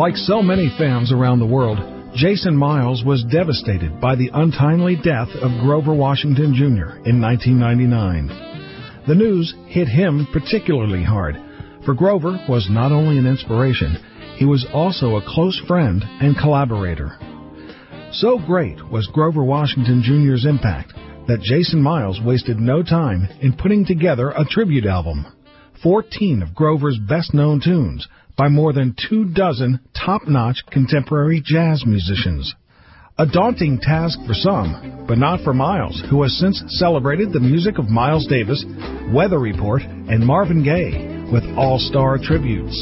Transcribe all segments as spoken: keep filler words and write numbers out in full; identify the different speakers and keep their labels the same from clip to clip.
Speaker 1: Like so many fans around the world, Jason Miles was devastated by the untimely death of Grover Washington Junior in nineteen ninety-nine. The news hit him particularly hard, for Grover was not only an inspiration, he was also a close friend and collaborator. So great was Grover Washington Junior's impact that Jason Miles wasted no time in putting together a tribute album. Fourteen of Grover's best-known tunes by more than two dozen top-notch contemporary jazz musicians. A daunting task for some, but not for Miles, who has since celebrated the music of Miles Davis, Weather Report, and Marvin Gaye with all-star tributes.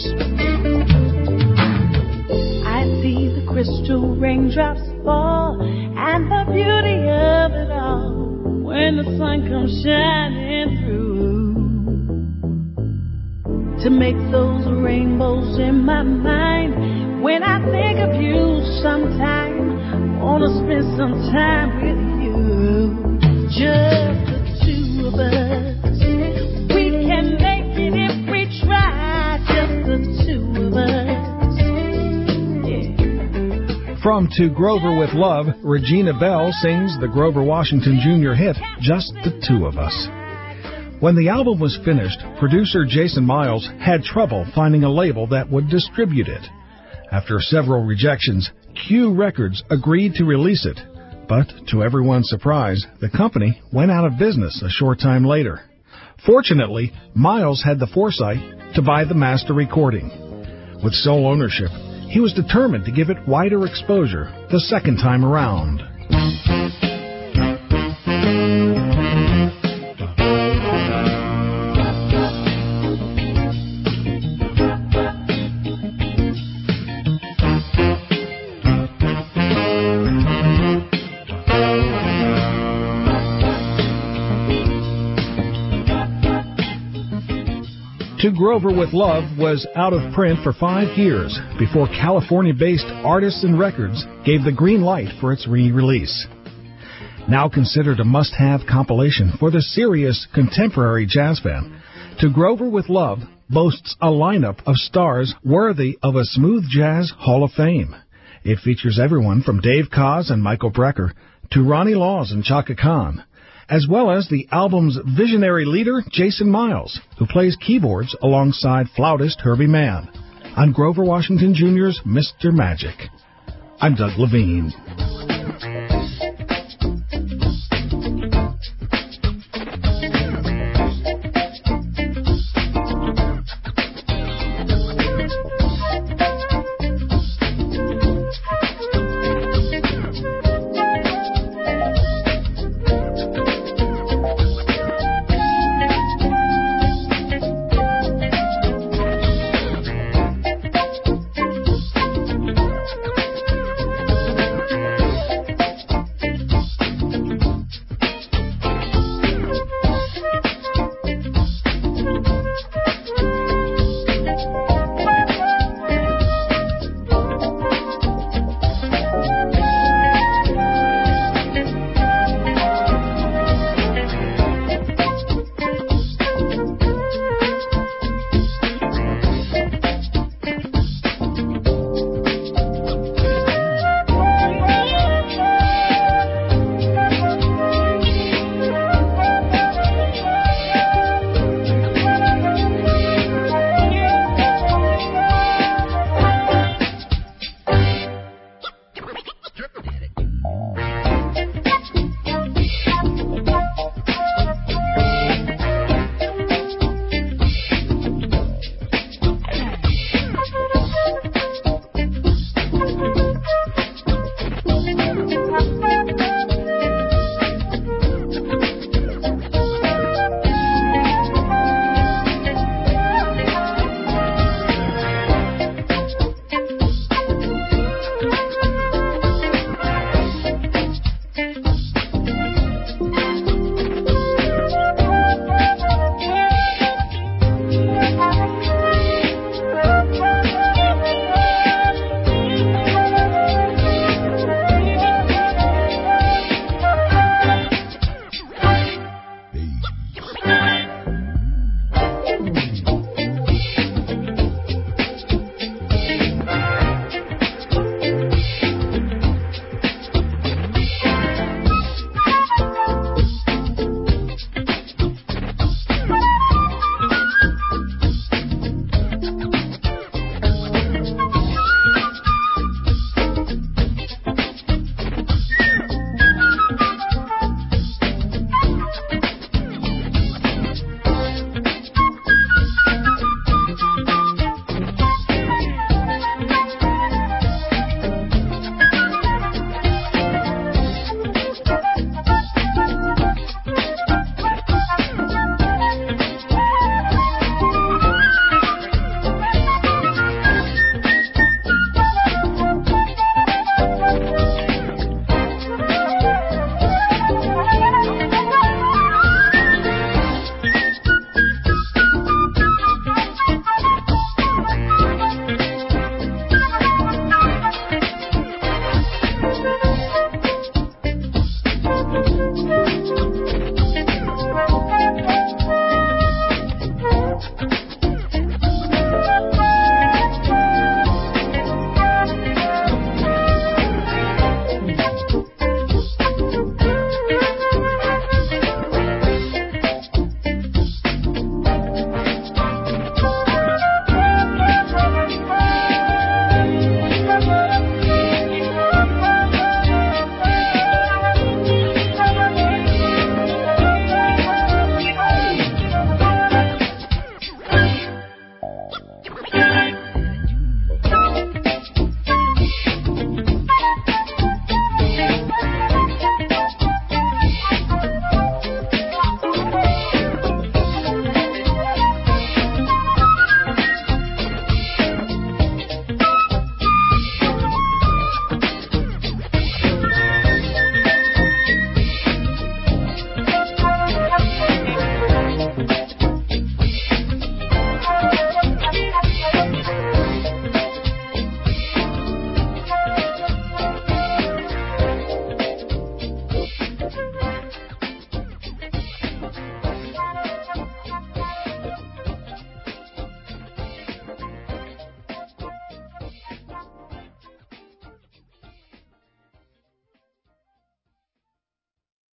Speaker 2: I see the crystal raindrops fall and the beauty of it all when the sun comes shining through. To make those rainbows in my mind when I think of you sometime, wanna spend some time with you. Just the two of us, we can make it if we try. Just the two of us, yeah.
Speaker 1: From To Grover with Love, Regina Belle sings the Grover Washington Junior hit, Just the Two of Us. When the album was finished, producer Jason Miles had trouble finding a label that would distribute it. After several rejections, Q Records agreed to release it, but to everyone's surprise, the company went out of business a short time later. Fortunately, Miles had the foresight to buy the master recording. With sole ownership, he was determined to give it wider exposure the second time around. To Grover with Love was out of print for five years before California-based Artists and Records gave the green light for its re-release. Now considered a must-have compilation for the serious contemporary jazz fan, To Grover with Love boasts a lineup of stars worthy of a smooth jazz Hall of Fame. It features everyone from Dave Koz and Michael Brecker to Ronnie Laws and Chaka Khan, as well as the album's visionary leader, Jason Miles, who plays keyboards alongside flautist Herbie Mann on Grover Washington Junior's Mister Magic. I'm Doug Levine.